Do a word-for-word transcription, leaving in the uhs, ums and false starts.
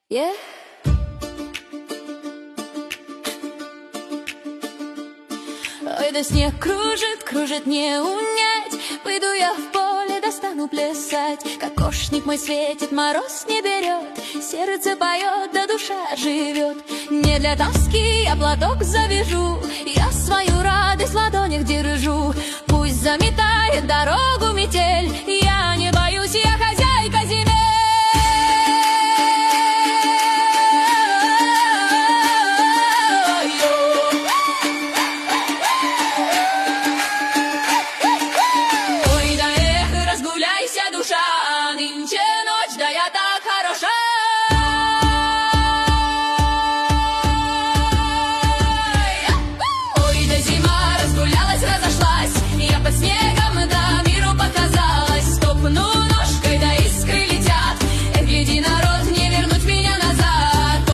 Yeah. Ой, да снег кружит, кружит, не унять. Выйду я в поле, достану плясать. Кокошник мой светит, мороз не берет. Сердце поет, да душа живет. Не для тоски я платок завяжу, я свою радость в ладонях держу. Пусть заметает дорогу метель, я не боюсь, я хочу.